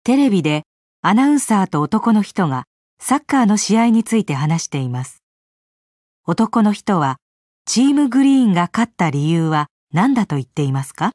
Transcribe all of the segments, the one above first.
テレビでアナウンサーと男の人がサッカーの試合について話しています。男の人は、チームグリーンが勝った理由は何だと言っていますか？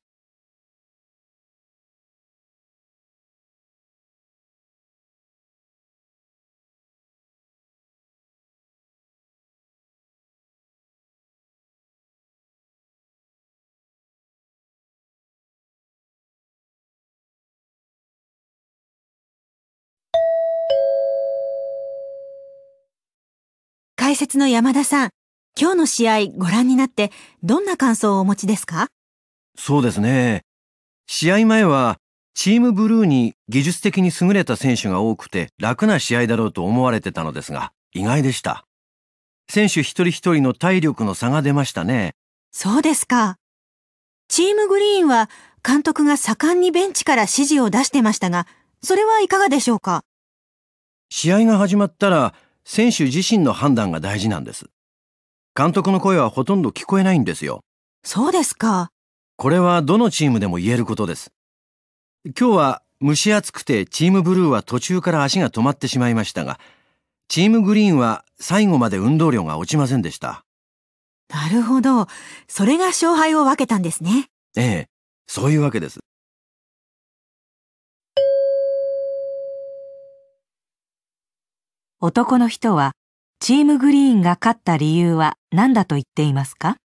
解説の山田さん、今日の試合ご覧になってどんな感想をお持ちですか？ そうですね。試合前はチームブルーに技術的に優れた選手が多くて楽な試合だろうと思われてたのですが、意外でした。選手一人一人の体力の差が出ましたね。 そうですか。チームグリーンは監督が盛んにベンチから指示を出してましたが、それはいかがでしょうか？ 試合が始まったら選手自身の判断が大事なんです。監督の声はほとんど聞こえないんですよ。 そうですか。 これはどのチームでも言えることです。今日は蒸し暑くてチームブルーは途中から足が止まってしまいましたが、チームグリーンは最後まで運動量が落ちませんでした。 なるほど。それが勝敗を分けたんですね。 ええ、そういうわけです。 男の人は、チームグリーンが勝った理由は何だと言っていますか？